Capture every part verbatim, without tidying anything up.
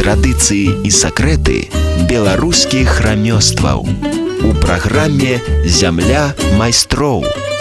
традыцыі і сакрэты беларускіх рамёстваў у праграме «Зямля майстроў».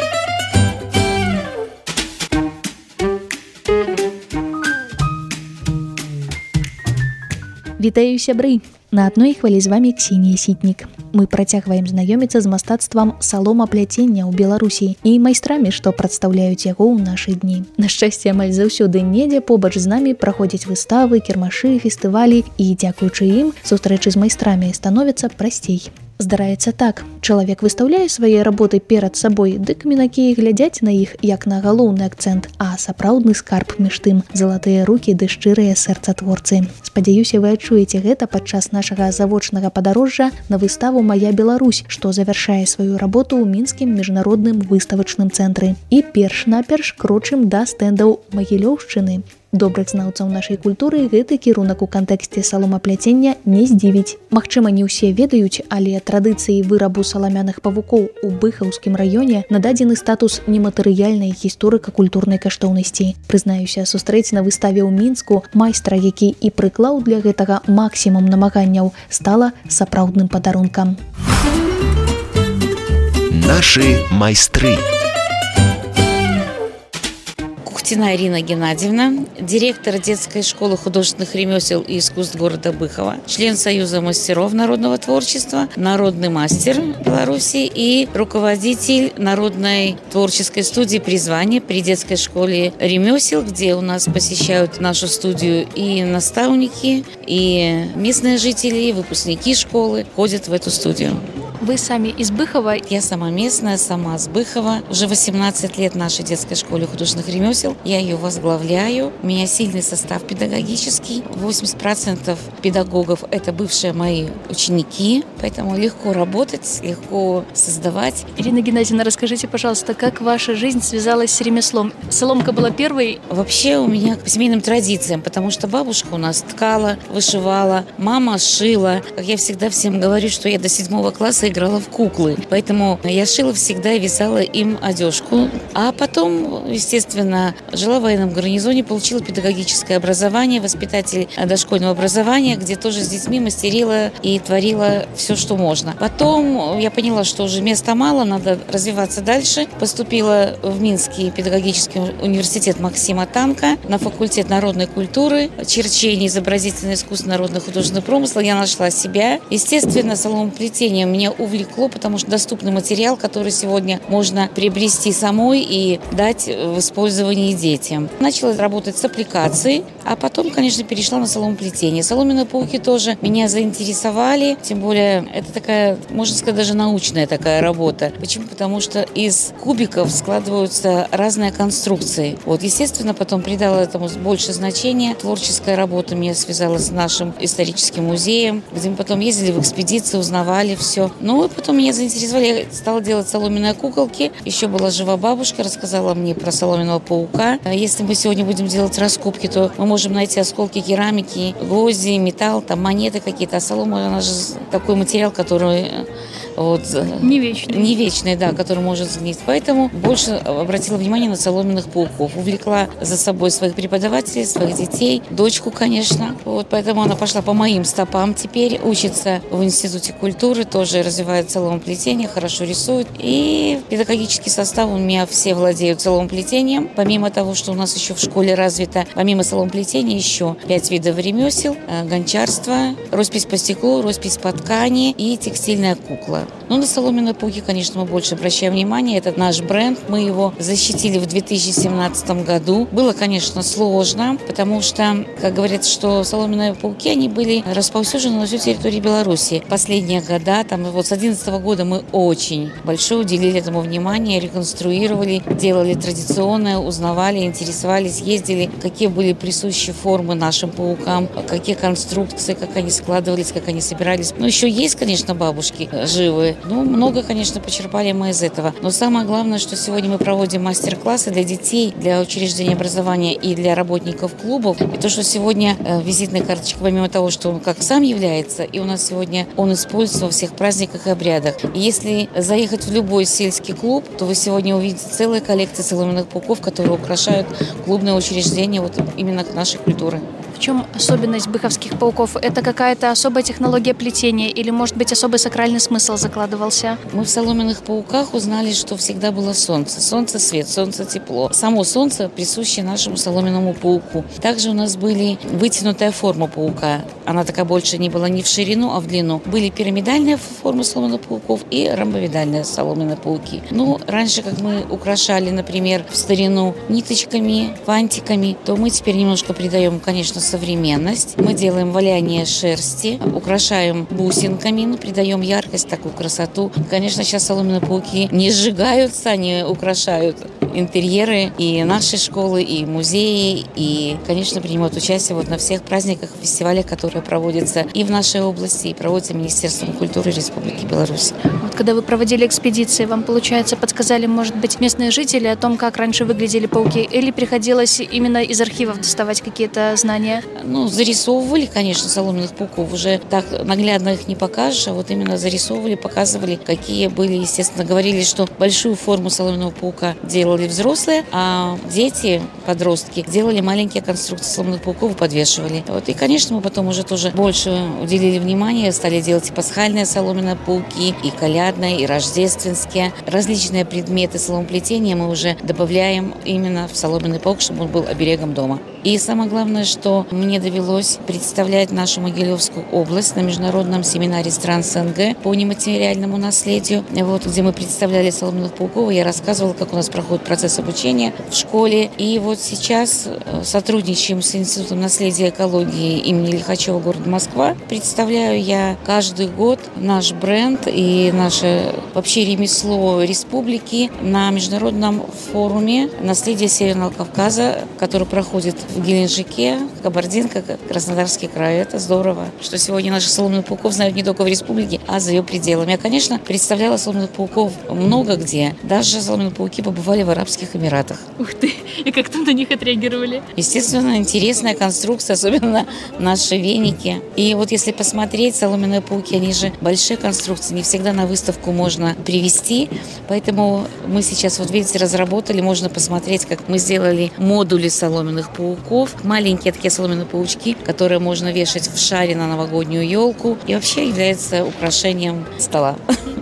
Вітаю, сябры! На адной хвалі з вамі Ксенія Сітнік. Мы працягваем знаёміцца з мастацтвам саломапляцення ў Беларусі і майстрамі, што прадстаўляюць яго ў нашы дні. На шчасце, амаль заўсёды недзе побач з намі праходзяць выставы, кірмашы, фестывалі, і дзякуючы ім сустрэчы з майстрамі становяцца прасцей. Здараецца так, чалавек выстаўляе свае работы перад сабой, дык мінакі глядзяць на іх як на галоўны акцэнт, а сапраўдны скарб між тым залатыя рукі ды шчырыя сэрца творцы. Спадзяюся, вы адчуеце гэта падчас нашага завочнага падарожжа на выставу «Мая Беларусь», што завяршае сваю работу ў мінскім міжнародным выставачным цэнтры. І перш-наперш крочым да стэндаў Магілёўшчыны. Добрых знаўцаў нашай культуры гэты кірунак у кантэксце саломапляцення не здзівіць. Магчыма, не ўсе ведаюць, але традыцыі вырабу саламяных павукоў у Быхаўскім раёне нададзены статус нематэрыяльнай гісторыка-культурнай каштоўнасці. Прызнаюся, сустрэць на выставе ў Мінску майстра, які і прыклаў для гэтага максімум намаганняў, стала сапраўдным падарункам. Нашы майстры. Кухтина Ирина Геннадьевна, директор детской школы художественных ремесел и искусств города Быхова, член Союза мастеров народного творчества, народный мастер Беларуси и руководитель народной творческой студии «Призвание» при детской школе ремесел, где у нас посещают нашу студию и наставники, и местные жители, и выпускники школы ходят в эту студию. Вы сами из Быхова? Я сама местная, сама с Быхова. Уже восемнадцать лет нашей детской школе художественных ремесел. Я ее возглавляю. У меня сильный состав педагогический. восемьдесят процентов педагогов – это бывшие мои ученики. Поэтому легко работать, легко создавать. Ирина Геннадьевна, расскажите, пожалуйста, как ваша жизнь связалась с ремеслом? Соломка была первой? Вообще у меня по семейным традициям, потому что бабушка у нас ткала, вышивала, мама шила. Как я всегда всем говорю, что я до седьмого класса играла в куклы. Поэтому я шила всегда и вязала им одежку. А потом, естественно, жила в военном гарнизоне, получила педагогическое образование, воспитатель дошкольного образования, где тоже с детьми мастерила и творила все, что можно. Потом я поняла, что уже места мало, надо развиваться дальше. Поступила в Минский педагогический университет Максима Танка на факультет народной культуры, черчение, изобразительное искусство, народный художественный промысл. Я нашла себя. Естественно, соломоплетение меня увлекло, потому что доступный материал, который сегодня можно приобрести самой и дать в использовании детям. Начала работать с аппликацией, а потом, конечно, перешла на соломоплетение. Соломенные пауки тоже меня заинтересовали, тем более это такая, можно сказать, даже научная такая работа. Почему? Потому что из кубиков складываются разные конструкции. Вот, естественно, потом придала этому больше значения. Творческая работа меня связала с нашим историческим музеем, где мы потом ездили в экспедиции, узнавали все. Ну и потом меня заинтересовали, я стала делать соломенные куколки. Еще была жива бабушка, рассказала мне про соломенного паука. Если мы сегодня будем делать раскопки, то мы можем найти осколки керамики, гвозди, металл, там монеты какие-то. А солома, она же такой материал, который... Вот, не вечный. Не вечный, да, который может сгнить. Поэтому больше обратила внимание на соломенных пауков. Увлекла за собой своих преподавателей, своих детей, дочку, конечно. Вот, поэтому она пошла по моим стопам. Теперь учится в Институте культуры, тоже развивает соломоплетение, хорошо рисует. И педагогический состав у меня все владеют соломоплетением. Помимо того, что у нас еще в школе развито, помимо соломоплетения, еще пять видов ремесел: гончарство, роспись по стеклу, роспись по ткани и текстильная кукла. Ну, на соломенные пауки, конечно, мы больше обращаем внимание. Это наш бренд. Мы его защитили в две тысячи семнадцатом году. Было, конечно, сложно, потому что, как говорят, что соломенные пауки, они были расповсюджены на всю территорию Беларуси. Последние года, там, вот с две тысячи одиннадцатого года мы очень большое уделили этому внимание, реконструировали, делали традиционное, узнавали, интересовались, ездили, какие были присущи формы нашим паукам, какие конструкции, как они складывались, как они собирались. Ну, еще есть, конечно, бабушки живы. Ну, много, конечно, почерпали мы из этого. Но самое главное, что сегодня мы проводим мастер-классы для детей, для учреждений образования и для работников клубов. И то, что сегодня э, визитная карточка, помимо того, что он как сам является, и у нас сегодня он используется во всех праздниках и обрядах. И если заехать в любой сельский клуб, то вы сегодня увидите целые коллекции соломенных пауков, которые украшают клубные учреждения вот именно нашей культуры. В чем особенность быховских пауков? Это какая-то особая технология плетения или, может быть, особый сакральный смысл закладывался? Мы в соломенных пауках узнали, что всегда было солнце. Солнце, свет, солнце, тепло. Само солнце присуще нашему соломенному пауку. Также у нас были вытянутая форма паука. Она такая больше не была не в ширину, а в длину. Были пирамидальные формы соломенных пауков и ромбовидальные соломенные пауки. Ну, раньше, как мы украшали, например, в старину ниточками, фантиками, то мы теперь немножко придаем, конечно, современность. Мы делаем валяние шерсти, украшаем бусинками, ну, придаем яркость, такую красоту. Конечно, сейчас соломенные пауки не сжигаются, они украшают интерьеры и нашей школы, и музеи, и, конечно, принимают участие вот на всех праздниках, фестивалях, которые проводятся и в нашей области, и проводятся Министерством культуры Республики Беларусь. Вот когда вы проводили экспедиции, вам, получается, подсказали, может быть, местные жители о том, как раньше выглядели пауки, или приходилось именно из архивов доставать какие-то знания? Ну, зарисовывали, конечно, соломенных пауков. Уже так наглядно их не покажешь, а вот именно зарисовывали, показывали, какие были, естественно, говорили, что большую форму соломенного паука делали взрослые, а дети, подростки, делали маленькие конструкции соломенных пауков и подвешивали. Вот. И, конечно, мы потом уже тоже больше уделили внимание, стали делать и пасхальные соломенные пауки, и колядные, и рождественские. Различные предметы соломотлетения мы уже добавляем именно в соломенный паук, чтобы он был оберегом дома. И самое главное, что мне довелось представлять нашу Могилевскую область на международном семинаре стран СНГ по нематериальному наследию, вот, где мы представляли соломенных пауков, я рассказывала, как у нас проходит процесс обучения в школе. И вот сейчас сотрудничаем с Институтом наследия и экологии имени Лихачева города Москва. Представляю я каждый год наш бренд и наше вообще ремесло республики на международном форуме наследия Северного Кавказа, который проходит в Геленджике, Кабардинка, Краснодарский край. Это здорово, что сегодня наших соломенных пауков знают не только в республике, а за ее пределами. Я, конечно, представляла соломенных пауков много где. Даже соломенные пауки побывали в Арабских Эмиратах. Ух ты! И как там на них отреагировали? Естественно, интересная конструкция, особенно наши веники. И вот если посмотреть, соломенные пауки, они же большие конструкции, не всегда на выставку можно привезти. Поэтому мы сейчас, вот видите, разработали, можно посмотреть, как мы сделали модули соломенных пауков. Маленькие такие соломенные паучки, которые можно вешать в шаре на новогоднюю елку. И вообще является украшением стола.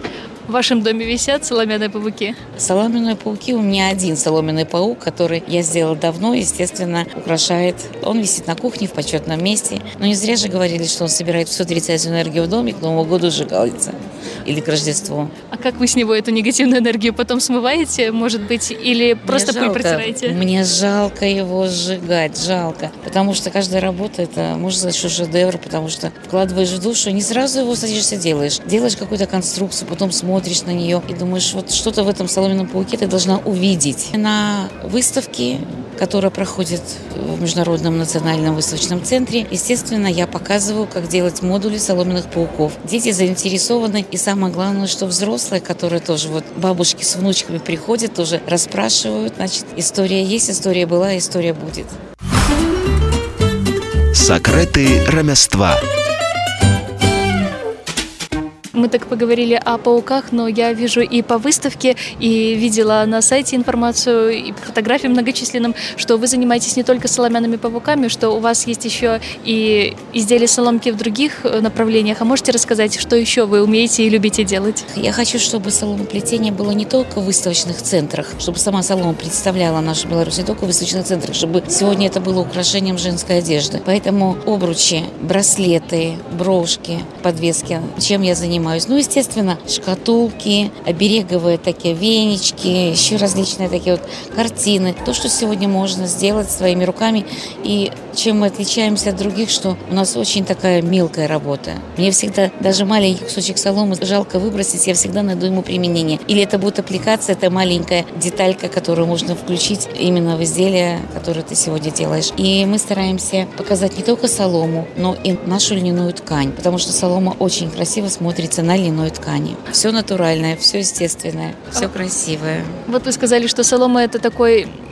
В вашем доме висят соломенные пауки? Соломенные пауки, у меня один соломенный паук, который я сделала давно, естественно, украшает. Он висит на кухне в почетном месте. Но не зря же говорили, что он собирает всю отрицательную энергию в доме, к Новому году сжигается. Или к Рождеству. А как вы с него эту негативную энергию потом смываете, может быть, или просто пыль протираете? Мне жалко его сжигать, жалко. Потому что каждая работа, это, можно сказать, что шедевр, потому что вкладываешь в душу, не сразу его садишься, делаешь. Делаешь какую-то конструкцию, потом смотришь на нее и думаешь, вот что-то в этом соломенном пауке ты должна увидеть. На выставке, которая проходит в Международном национальном выставочном центре, естественно, я показываю, как делать модули соломенных пауков. Дети заинтересованы, и самое главное, что взрослые, которые тоже вот бабушки с внучками приходят, тоже расспрашивают, значит, история есть, история была, история будет. Сакрэты рамяства. Мы так поговорили о пауках, но я вижу и по выставке, и видела на сайте информацию, и по фотографиям многочисленным, что вы занимаетесь не только соломенными пауками, что у вас есть еще и изделия соломки в других направлениях. А можете рассказать, что еще вы умеете и любите делать? Я хочу, чтобы соломоплетение было не только в выставочных центрах, чтобы сама солома представляла нашу Беларусь, не только в выставочных центрах, чтобы сегодня это было украшением женской одежды. Поэтому обручи, браслеты, брошки, подвески, чем я занимаюсь? Ну, естественно, шкатулки, обереговые такие венички, еще различные такие вот картины. То, что сегодня можно сделать своими руками. И чем мы отличаемся от других, что у нас очень такая мелкая работа. Мне всегда даже маленький кусочек соломы жалко выбросить, я всегда найду ему применение. Или это будет аппликация, это маленькая деталька, которую можно включить именно в изделие, которое ты сегодня делаешь. И мы стараемся показать не только солому, но и нашу льняную ткань, потому что солома очень красиво смотрится на льняной ткани. Все натуральное, все естественное, все красивое. Вот вы сказали, что солома — это такой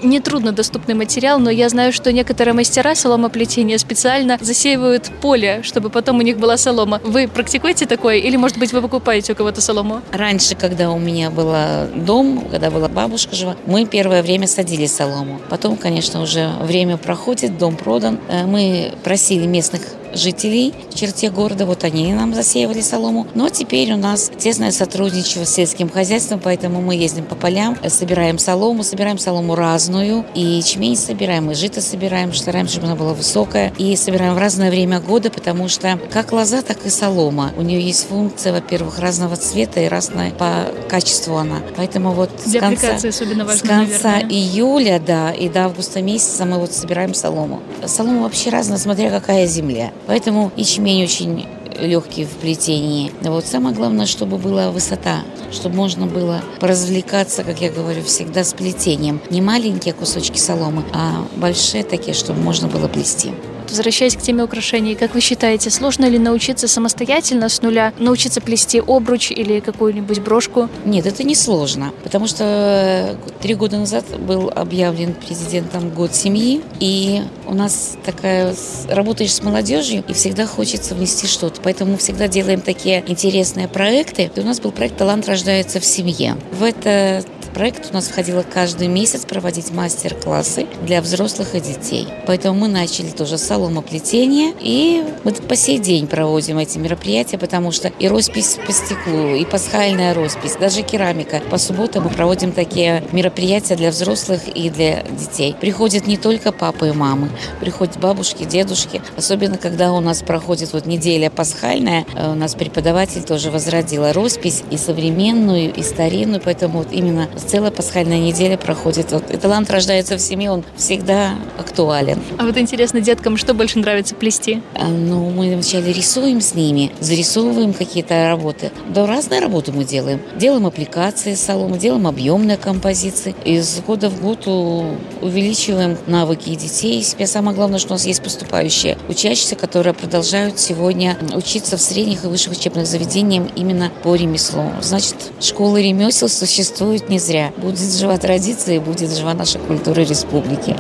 нетруднодоступный материал, но я знаю, что некоторые мастера соломоплетения специально засеивают поле, чтобы потом у них была солома. Вы практикуете такое или, может быть, вы покупаете у кого-то солому? Раньше, когда у меня был дом, когда была бабушка жива, мы первое время садили солому. Потом, конечно, уже время проходит, дом продан. Мы просили местных жителей в черте города, вот они нам засеивали солому. Но теперь у нас тесное сотрудничество с сельским хозяйством, поэтому мы ездим по полям, собираем солому, собираем солому разную, и ячмень собираем, и жито собираем, стараемся, чтобы она была высокая, и собираем в разное время года, потому что как лоза, так и солома. У нее есть функция, во-первых, разного цвета и разная по качеству она. Поэтому вот Для с конца, особенно важно, с конца наверное. июля, да, и до августа месяца мы вот собираем солому. Солома вообще разная, смотря какая земля. Поэтому ячмень очень легкий в плетении. Вот самое главное, чтобы была высота, чтобы можно было поразвлекаться, как я говорю, всегда с плетением. Не маленькие кусочки соломы, а большие такие, чтобы можно было плести. Возвращаясь к теме украшений, как вы считаете, сложно ли научиться самостоятельно с нуля, научиться плести обруч или какую-нибудь брошку? Нет, это не сложно, потому что три года назад был объявлен президентом год семьи, и у нас такая, работаешь с молодежью, и всегда хочется внести что-то, поэтому мы всегда делаем такие интересные проекты. И у нас был проект «Талант рождается в семье». В этот проект у нас входило каждый месяц проводить мастер-классы для взрослых и детей. Поэтому мы начали тоже с соломоплетения, и мы по сей день проводим эти мероприятия, потому что и роспись по стеклу, и пасхальная роспись, даже керамика. По субботам мы проводим такие мероприятия для взрослых и для детей. Приходят не только папы и мамы, приходят бабушки, дедушки. Особенно, когда у нас проходит вот неделя пасхальная, у нас преподаватель тоже возродила роспись и современную, и старинную, поэтому вот именно целая пасхальная неделя проходит. Вот, и талант рождается в семье, он всегда актуален. А вот интересно, деткам что больше нравится плести? А, ну, мы вначале рисуем с ними, зарисовываем какие-то работы. Да, разные работы мы делаем. Делаем аппликации соломы, делаем объемные композиции. Из года в год увеличиваем навыки детей и себя. Самое главное, что у нас есть поступающие учащиеся, которые продолжают сегодня учиться в средних и высших учебных заведениях именно по ремеслу. Значит, школы ремесел существуют не зря. Будет жива традиция и будет жива наша культура республики.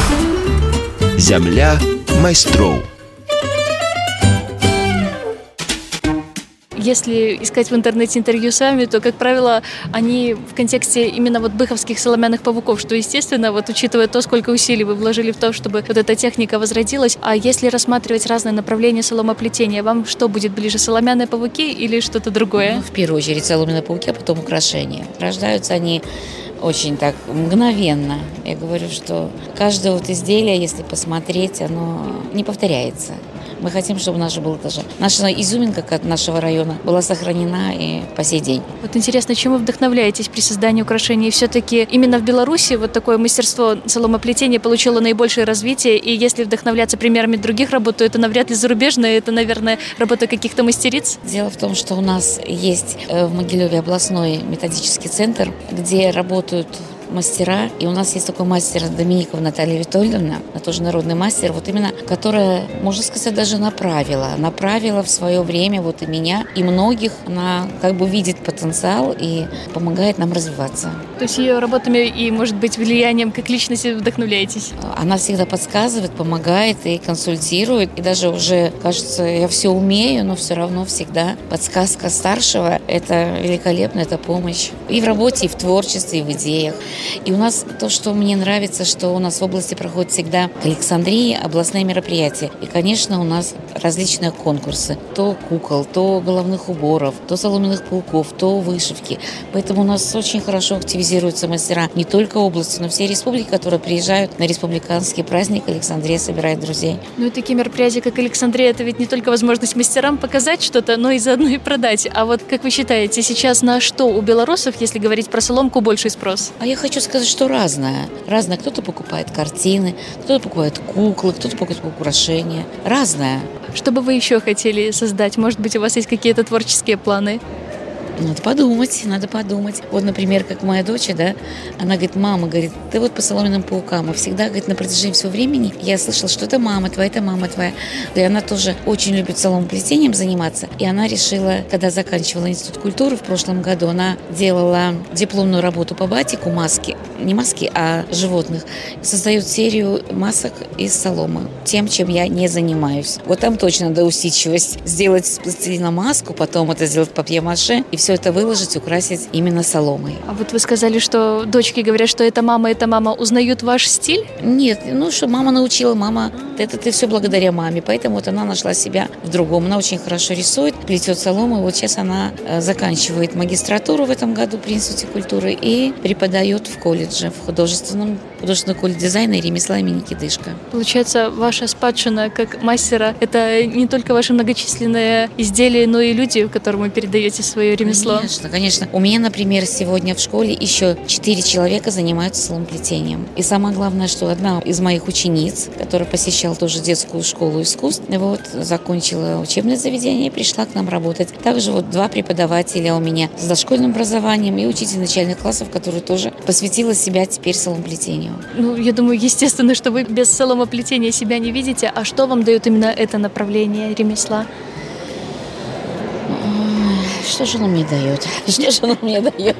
Земля майстроў. Если искать в интернете интервью с вами, то, как правило, они в контексте именно вот быховских соломяных павуков, что, естественно, вот учитывая то, сколько усилий вы вложили в то, чтобы вот эта техника возродилась. А если рассматривать разные направления соломоплетения, вам что будет ближе, соломяные павуки или что-то другое? Ну, в первую очередь соломенные пауки, а потом украшения. Рождаются они очень так мгновенно. Я говорю, что каждое вот изделие, если посмотреть, оно не повторяется. Мы хотим, чтобы наша была даже наша изюминка от нашего района была сохранена и по сей день. Вот интересно, чем вы вдохновляетесь при создании украшений? Все-таки именно в Беларуси вот такое мастерство соломоплетения получило наибольшее развитие, и если вдохновляться примерами других работ, то это навряд ли зарубежное, это, наверное, работа каких-то мастериц? Дело в том, что у нас есть в Могилеве областной методический центр, где работают мастера, и у нас есть такой мастер Доминикова Наталья Витольевна, она тоже народный мастер, вот именно, которая, можно сказать, даже направила, направила в свое время вот и меня, и многих, она как бы видит потенциал и помогает нам развиваться. То есть ее работами и, может быть, влиянием как личности вдохновляетесь? Она всегда подсказывает, помогает и консультирует, и даже уже, кажется, я все умею, но все равно всегда подсказка старшего – это великолепно, это помощь и в работе, и в творчестве, и в идеях. И у нас то, что мне нравится, что у нас в области проходят всегда к Александрии областные мероприятия. И, конечно, у нас различные конкурсы. То кукол, то головных уборов, то соломенных пауков, то вышивки. Поэтому у нас очень хорошо активизируются мастера не только области, но всей республики, которые приезжают на республиканский праздник. Александрия собирает друзей. Ну и такие мероприятия, как Александрия, это ведь не только возможность мастерам показать что-то, но и заодно и продать. А вот как вы считаете, сейчас на что у белорусов, если говорить про соломку, больший спрос? А я хочу сказать, что разное. Разное. Кто-то покупает картины, кто-то покупает куклы, кто-то покупает украшения. Разное. Что бы вы еще хотели создать? Может быть, у вас есть какие-то творческие планы? Надо подумать, надо подумать. Вот, например, как моя дочь, да, она говорит, мама, говорит, ты вот по соломенным паукам. И всегда, говорит, на протяжении всего времени я слышала, что это мама твоя, это мама твоя. И она тоже очень любит соломоплетением заниматься. И она решила, когда заканчивала институт культуры в прошлом году, она делала дипломную работу по батику, маски. не маски, а животных, создает серию масок из соломы, тем, чем я не занимаюсь. Вот там точно надо усидчивость. Сделать из пластилина маску, потом это сделать папье-маше, и все это выложить, украсить именно соломой. А вот вы сказали, что дочки говорят, что это мама, это мама. Узнают ваш стиль? Нет, ну что, мама научила, мама, это ты все благодаря маме, поэтому вот она нашла себя в другом. Она очень хорошо рисует, плетет солому, вот сейчас она э, заканчивает магистратуру в этом году при Институте культуры и преподает в колледже, в художественном, художественном колледже дизайна и ремесла имени Кидышка. Получается, ваша спадщина как мастера – это не только ваши многочисленные изделия, но и люди, которым вы передаете свое ремесло? Конечно, конечно. У меня, например, сегодня в школе еще четыре человека занимаются соломотлетением. И самое главное, что одна из моих учениц, которая посещала тоже детскую школу искусств, вот, закончила учебное заведение и пришла к нам работать. Также вот два преподавателя у меня с дошкольным образованием и учитель начальных классов, который тоже посвятила себя теперь соломотлетению. Ну, я думаю, естественно, что вы без соломоплетения себя не видите. А что вам дает именно это направление ремесла? Что же оно мне дает? Что же оно мне дает?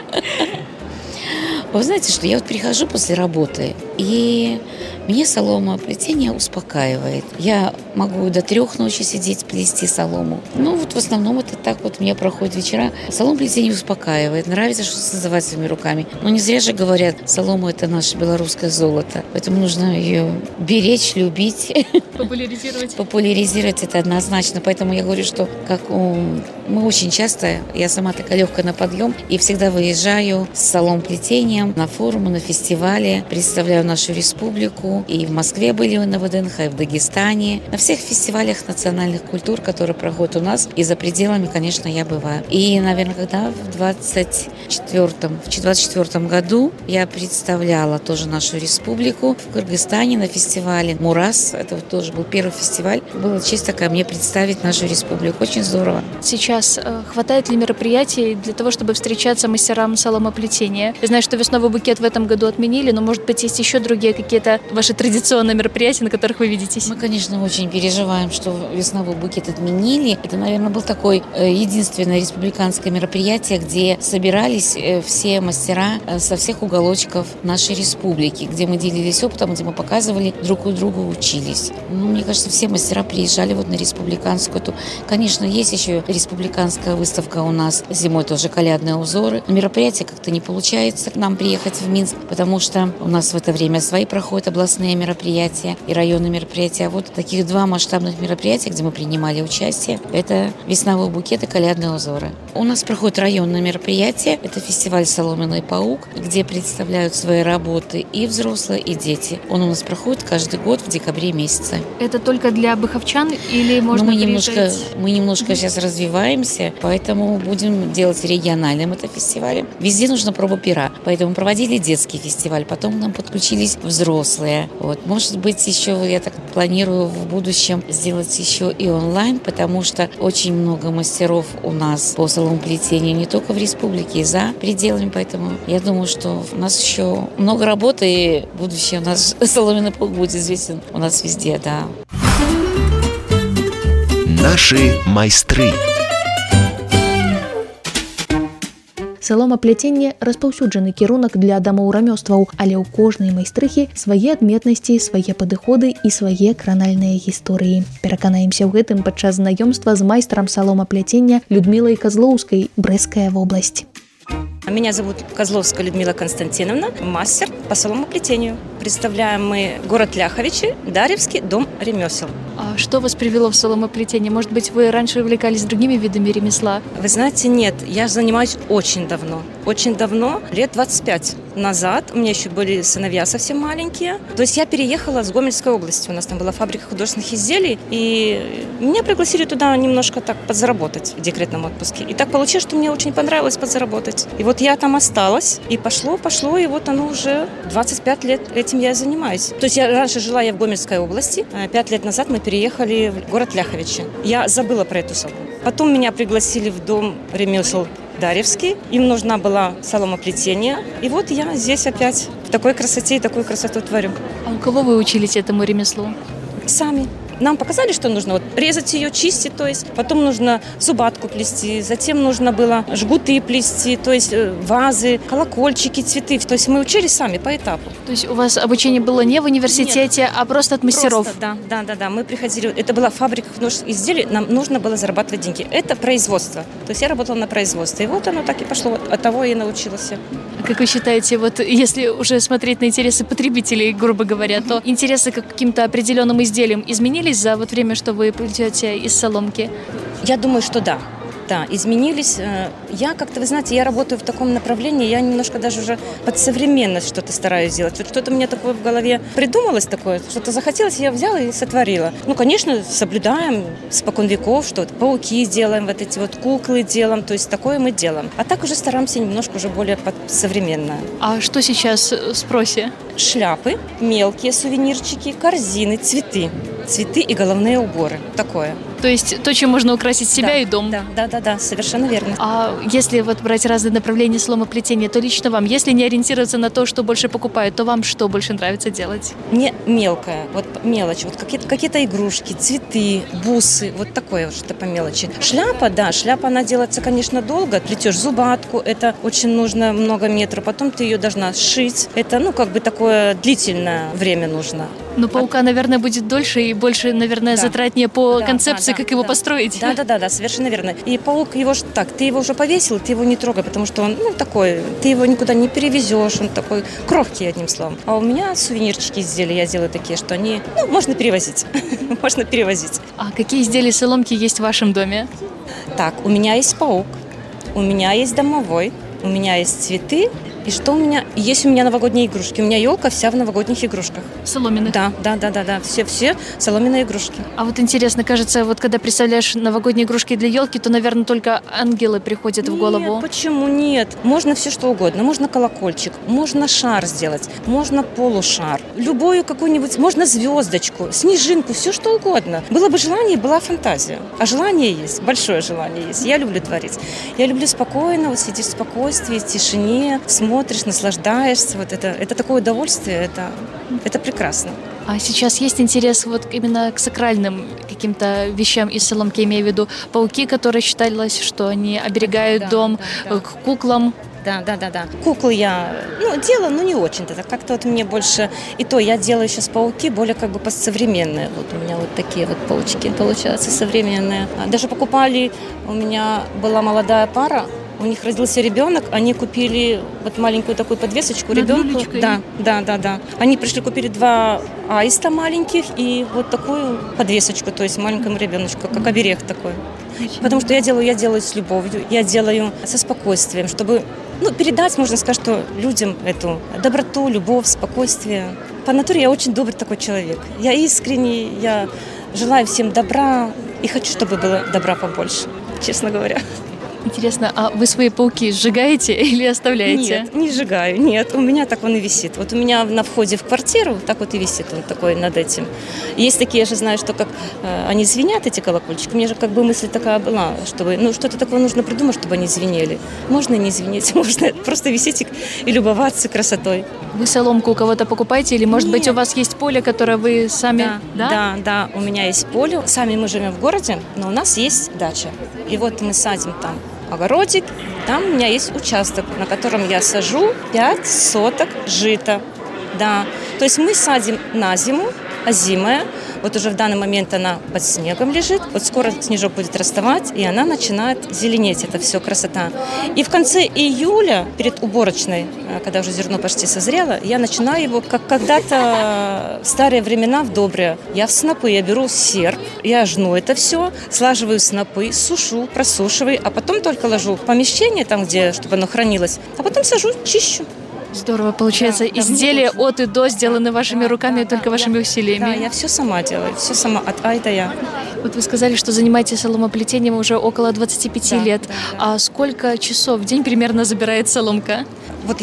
Вы знаете, что я вот прихожу после работы, и меня соломоплетение успокаивает. Я могу до трех ночи сидеть, плести солому. Ну, вот в основном это так вот у меня проходит вечера. Соломоплетение успокаивает. Нравится что создавать своими руками. Но не зря же говорят, солома – это наше белорусское золото. Поэтому нужно ее беречь, любить. Популяризировать. Популяризировать это однозначно. Поэтому я говорю, что как у... мы очень часто, я сама такая легкая на подъем, и всегда выезжаю с соломоплетением на форумы, на фестивале, представляю нашу республику. И в Москве были на ВДНХ, и в Дагестане. На всех фестивалях национальных культур, которые проходят у нас, и за пределами, конечно, я бываю. И, наверное, когда в двадцать четвёртом, в двадцать четвёртом году я представляла тоже нашу республику в Кыргызстане на фестивале «Мурас». Это вот тоже был первый фестиваль. Была честь такая мне представить нашу республику. Очень здорово. Сейчас э, хватает ли мероприятий для того, чтобы встречаться мастерам соломоплетения? Я знаю, что весновый букет в этом году отменили, но, может быть, есть еще другие какие-то ваши традиционные мероприятия, на которых вы видитесь? Мы, конечно, очень переживаем, что весновой букет отменили. Это, наверное, был такой э, единственное республиканское мероприятие, где собирались э, все мастера э, со всех уголочков нашей республики, где мы делились опытом, где мы показывали друг у друга, учились. Ну, мне кажется, все мастера приезжали вот на республиканскую. Эту. Конечно, есть еще республиканская выставка у нас зимой, тоже «Колядные узоры». Но мероприятие как-то не получается к нам приехать в Минск, потому что у нас в это время свои проходят областные мероприятия и районные мероприятия. А вот таких два масштабных мероприятия, где мы принимали участие, это «Весновой букет» и «Колядные узоры». У нас проходит районное мероприятие, это фестиваль «Соломенный паук», где представляют свои работы и взрослые, и дети. Он у нас проходит каждый год в декабре месяце. Это только для быховчан или можно мы немножко, приезжать? мы немножко mm-hmm. сейчас развиваемся, поэтому будем делать региональным это фестивалем. Везде нужна проба пера, поэтому проводили детский фестиваль, потом к нам подключились взрослые. Вот. Может быть, еще я так планирую в будущем сделать еще и онлайн, потому что очень много мастеров у нас по соломоплетению, не только в республике, и за пределами, поэтому я думаю, что у нас еще много работы, и будущее у нас соломенный паук будет известен у нас везде, да. Наши майстры. Саломапляценне распаўсюджаны кірунак для дамоў-рамёстваў, але ў кожнай майстрыхі свае адметнасці, свае падыходы і свае кранальныя гісторыі. Пераканаемся ў гэтым падчас знаёмства з майстрам саломапляцення Людмілай Козлоўскай, Брэская вобласць. Меня зовут Козловская Людмила Константиновна, мастер по соломоплетению. Представляем мы город Ляховичи, Дарьевский дом ремесел. А что вас привело в соломоплетение? Может быть, вы раньше увлекались другими видами ремесла? Вы знаете, нет, я занимаюсь очень давно. Очень давно, лет двадцать пять назад. У меня еще были сыновья совсем маленькие. То есть я переехала с Гомельской области. У нас там была фабрика художественных изделий. И меня пригласили туда немножко так подзаработать в декретном отпуске. И так получилось, что мне очень понравилось подзаработать. И вот я там осталась. И пошло, пошло. И вот оно уже двадцать пять лет этим я занимаюсь. То есть я раньше жила я в Гомельской области. Пять лет назад мы переехали в город Ляховичи. Я забыла про эту солому. Потом меня пригласили в дом ремесел Дарьевский. Им нужна была соломоплетение. И вот я здесь опять в такой красоте и такую красоту творю. А у кого вы учились этому ремеслу? Сами. нам показали, что нужно вот резать ее, чистить, то есть потом нужно зубатку плести, затем нужно было жгуты плести, то есть вазы, колокольчики, цветы. То есть мы учились сами по этапу. То есть у вас обучение было не в университете, Нет. а просто от мастеров? Просто, да, да, да, да. Мы приходили, это была фабрика художественных изделий, нам нужно было зарабатывать деньги. Это производство. То есть я работала на производстве. И вот оно так и пошло. Вот от того я и научилась. Как вы считаете, вот если уже смотреть на интересы потребителей, грубо говоря, то интересы к каким-то определенным изделиям изменились за вот время, что вы плетете из соломки? Я думаю, что да. Да, изменились. Я как-то, вы знаете, я работаю в таком направлении, я немножко даже уже под современность что-то стараюсь сделать. Вот что-то у меня такое в голове придумалось такое, что-то захотелось, я взяла и сотворила. Ну, конечно, соблюдаем спокон веков, что пауки делаем, вот эти вот куклы делаем, то есть такое мы делаем. А так уже стараемся немножко уже более под современное. А что сейчас в спросе? Шляпы, мелкие сувенирчики, корзины, цветы. Цветы и головные уборы. Такое. То есть то, чем можно украсить себя да, и дом. Да, да, да, да, совершенно верно. А если вот брать разные направления соломоплетения, то лично вам, если не ориентироваться на то, что больше покупают, то вам что больше нравится делать? Мне мелкое, вот мелочь, вот какие-то, какие-то игрушки, цветы, бусы, вот такое вот что-то по мелочи. Шляпа, да, шляпа, она делается, конечно, долго. Плетешь зубатку, это очень нужно много метров, потом ты ее должна сшить. Это, ну, как бы такое длительное время нужно. Но паука, наверное, будет дольше и больше, наверное, да. затратнее по да, концепции, да, да, как его да. построить. Да, да, да, да, совершенно верно. И паук, его же так, ты его уже повесил, ты его не трогай, потому что он, ну, такой, ты его никуда не перевезешь, он такой крохкий, одним словом. А у меня сувенирчики изделия я делаю такие, что они, ну, можно перевозить, можно перевозить. А какие изделия соломки есть в вашем доме? Так, у меня есть паук, у меня есть домовой, у меня есть цветы. И что у меня? Есть у меня новогодние игрушки. У меня елка вся в новогодних игрушках. Соломенных? Да, да, да, да, да. Все, все соломенные игрушки. А вот интересно, кажется, вот когда представляешь новогодние игрушки для елки, то, наверное, только ангелы приходят в голову. Нет, почему нет? Можно все что угодно. Можно колокольчик, можно шар сделать, можно полушар, любую какую-нибудь, можно звездочку, снежинку, все что угодно. Было бы желание, была фантазия. А желание есть, большое желание есть. Я люблю творить. Я люблю спокойно, вот сидишь в спокойствии, в тишине, смотришь. Смотришь, наслаждаешься. Вот это, это такое удовольствие, это, это прекрасно. А сейчас есть интерес вот именно к сакральным каким-то вещам из соломки, имею в виду пауки, которые считалось, что они оберегают да, дом, да, да. к куклам. Да, да, да, да. Куклы я, ну, делаю, но не очень-то. Как-то вот мне больше... И то я делаю сейчас пауки более как бы современные. Вот у меня вот такие вот паучки получаются современные. Даже покупали, у меня была молодая пара, у них родился ребенок, они купили вот маленькую такую подвесочку ребенку. Да, да, да, да. Они пришли, купили два аиста маленьких и вот такую подвесочку, то есть маленькому ребеночку, как оберег такой. Потому что я делаю, я делаю с любовью, я делаю со спокойствием, чтобы, ну, передать, можно сказать, что людям эту доброту, любовь, спокойствие. По натуре я очень добрый такой человек. Я искренний, я желаю всем добра и хочу, чтобы было добра побольше, честно говоря. Интересно, а вы свои пауки сжигаете или оставляете? Нет, не сжигаю, нет. У меня так он и висит. Вот у меня на входе в квартиру так вот и висит он такой над этим. Есть такие, я же знаю, что как э, они звенят, эти колокольчики. У меня же как бы мысль такая была, чтобы, ну, что-то такое нужно придумать, чтобы они звенели. Можно и не звенеть, можно просто висеть и, и любоваться красотой. Вы соломку у кого-то покупаете или, может Нет. быть, у вас есть поле, которое вы сами... Да, да, да, да, у меня есть поле. Сами мы живем в городе, но у нас есть дача. И вот мы садим там огородик, там у меня есть участок, на котором я сажу пять соток жита. Да. То есть мы садим на зиму, озимая. Вот уже в данный момент она под снегом лежит. Вот скоро снежок будет расставать, и она начинает зеленеть. Это все красота. И в конце июля, перед уборочной, когда уже зерно почти созрело, я начинаю его, как когда-то в старые времена, в добрые. Я в снопы, я беру серп, я жну это все, слаживаю снопы, сушу, просушиваю, а потом только ложу в помещение, там, где, чтобы оно хранилось, а потом сажу, чищу. Здорово, получается, да, изделия да, от и до сделаны вашими да, руками, да, только да, вашими я, усилиями. Да, я все сама делаю, все сама, от А до Я. Вот вы сказали, что занимаетесь соломоплетением уже около двадцати пяти да, лет. Да, да. А сколько часов в день примерно забирает соломка? Вот я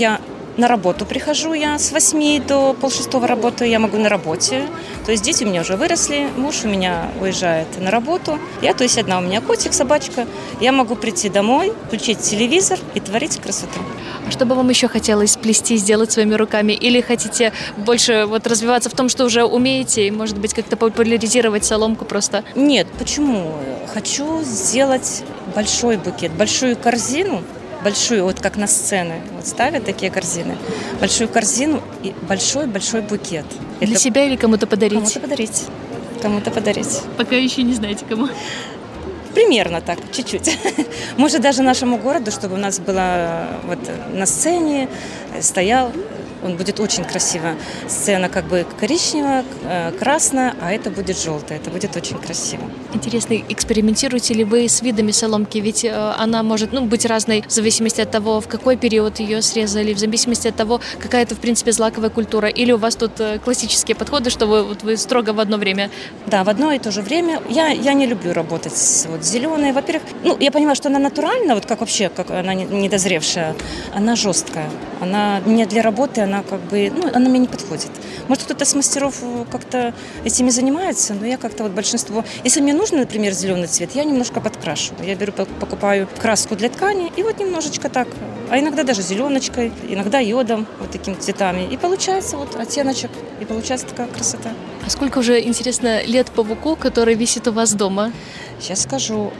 На работу прихожу я с восьми до полшестого работаю, я могу на работе. То есть дети у меня уже выросли, муж у меня уезжает на работу. Я, то есть одна, у меня котик, собачка. Я могу прийти домой, включить телевизор и творить красоту. А что бы вам еще хотелось сплести, сделать своими руками? Или хотите больше вот развиваться в том, что уже умеете, и, может быть, как-то популяризировать соломку просто? Нет, почему? Хочу сделать большой букет, большую корзину. Большую, вот как на сцены, вот ставят такие корзины, большую корзину и большой-большой букет. Для Это себя или кому-то подарить? Кому-то подарить. Кому-то подарить. Пока еще не знаете, кому. Примерно так, чуть-чуть. Может, даже нашему городу, чтобы у нас было вот на сцене стоял, он будет очень красиво. Сцена как бы коричневая, красная, а это будет желтая. Это будет очень красиво. Интересно, экспериментируете ли вы с видами соломки? Ведь э, она может ну, быть разной в зависимости от того, в какой период ее срезали, в зависимости от того, какая это, в принципе, злаковая культура. Или у вас тут э, классические подходы, что вы, вот, вы строго в одно время? Да, в одно и то же время. Я, я не люблю работать с вот, зеленой. Во-первых, ну, я понимаю, что она натуральна, вот как вообще, как она недозревшая. Она жесткая. Она не для работы, она как бы, ну, она мне не подходит. Может, кто-то с мастеров как-то этими занимается, но я как-то вот большинство... Если мне нужен, например, зеленый цвет, я немножко подкрашиваю. Я беру, покупаю краску для ткани и вот немножечко так, а иногда даже зеленочкой, иногда йодом, вот такими цветами. И получается вот оттеночек, и получается такая красота. А сколько уже, интересно, лет павуку, который висит у вас дома? Сейчас скажу...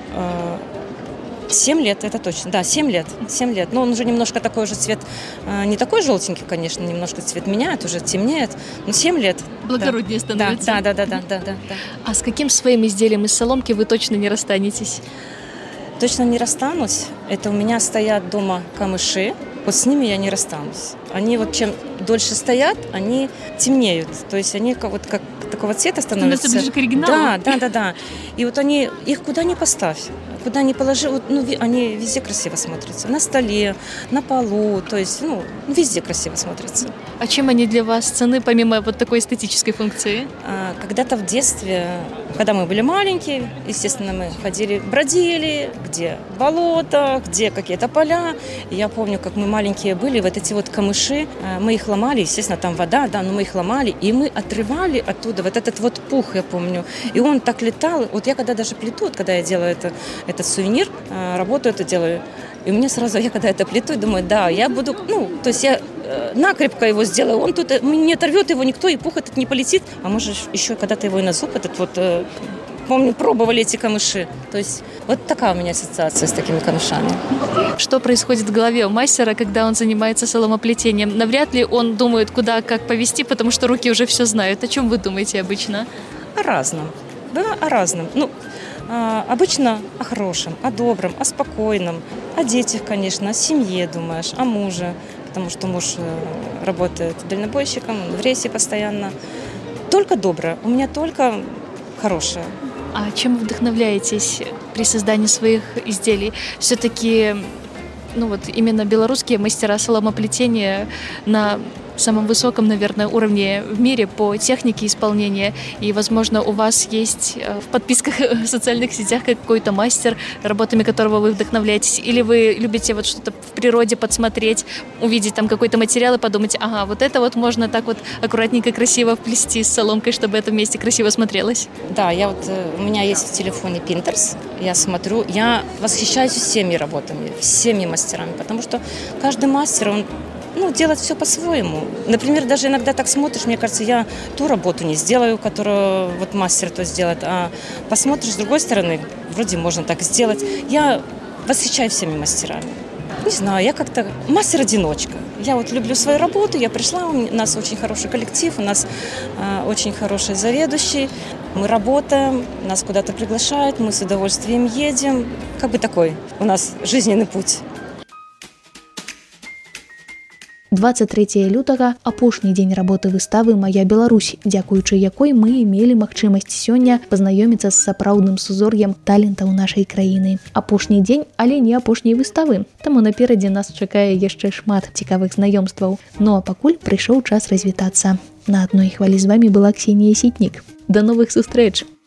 Семь лет, это точно. Да, семь лет. Семь лет. Но он уже немножко такой же цвет, не такой желтенький, конечно, немножко цвет меняет, уже темнеет. Но семь лет. Благороднее да. становится. Да, да, да, да, да, да, да. А с каким своим изделием из соломки вы точно не расстанетесь? Точно не расстанусь. Это у меня стоят дома камыши. Вот с ними я не расстанусь. Они вот чем дольше стоят, они темнеют. То есть они как, вот как такого цвета становятся. Становятся ближе к оригиналу. Да, да, да, да. И вот они, их куда ни поставь, куда ни положи, вот, ну, они везде красиво смотрятся. На столе, на полу, то есть, ну, везде красиво смотрятся. А чем они для вас ценны, помимо вот такой эстетической функции? А, когда-то в детстве, когда мы были маленькие, естественно, мы ходили, бродили, где болото, где какие-то поля. И я помню, как мы маленькие были, вот эти вот камыши, мы их ломали, естественно, там вода, да, но мы их ломали, и мы отрывали оттуда вот этот вот пух, я помню. И он так летал. Вот я когда даже плету, вот когда я делаю это, этот сувенир, работаю, это делаю, и мне сразу, я когда это плету, думаю, да, я буду, ну, то есть я накрепко его сделаю, он тут не оторвет его никто, и пух этот не полетит. А может, еще когда-то его и на зуб этот вот, помню, пробовали эти камыши. То есть вот такая у меня ассоциация с такими камышами. Что происходит в голове у мастера, когда он занимается соломоплетением? Навряд ли он думает, куда, как повести, потому что руки уже все знают. О чем вы думаете обычно? О разном. Да, о разном. Ну, обычно о хорошем, о добром, о спокойном, о детях, конечно, о семье думаешь, о муже, потому что муж работает дальнобойщиком, он в рейсе постоянно. Только доброе, у меня только хорошее. А чем вы вдохновляетесь при создании своих изделий? Все-таки, ну вот именно белорусские мастера соломоплетения на самом высоком, наверное, уровне в мире по технике исполнения. И, возможно, у вас есть в подписках в социальных сетях какой-то мастер, работами которого вы вдохновляетесь. Или вы любите вот что-то в природе подсмотреть, увидеть там какой-то материал и подумать, ага, вот это вот можно так вот аккуратненько, красиво вплести с соломкой, чтобы это вместе красиво смотрелось. Да, я вот, у меня есть в телефоне Pinterest, я смотрю, я восхищаюсь всеми работами, всеми мастерами, потому что каждый мастер, он ну, делать все по-своему. Например, даже иногда так смотришь, мне кажется, я ту работу не сделаю, которую вот мастер то сделает, а посмотришь с другой стороны, вроде можно так сделать. Я восхищаюсь всеми мастерами. Не знаю, я как-то мастер-одиночка. Я вот люблю свою работу, я пришла, у нас очень хороший коллектив, у нас э, очень хороший заведующий. Мы работаем, нас куда-то приглашают, мы с удовольствием едем. Как бы такой у нас жизненный путь. двадцать трэцяга лютага апошні дзень работы выставы «Моя Беларусь», дзякуючы якой мы мелі магчымасць сёння пазнаёміцца з сапраўдным сузор'ем талентаў нашай краіны. Апошні дзень, але не апошняй выставы. Таму наперадзе нас чакае яшчэ шмат цікавых знаёмстваў. Ну а пакуль прыйшоў час развітацца. На адной хвалі з вамі была Ксенія Сітнік. Да новых сустрэч!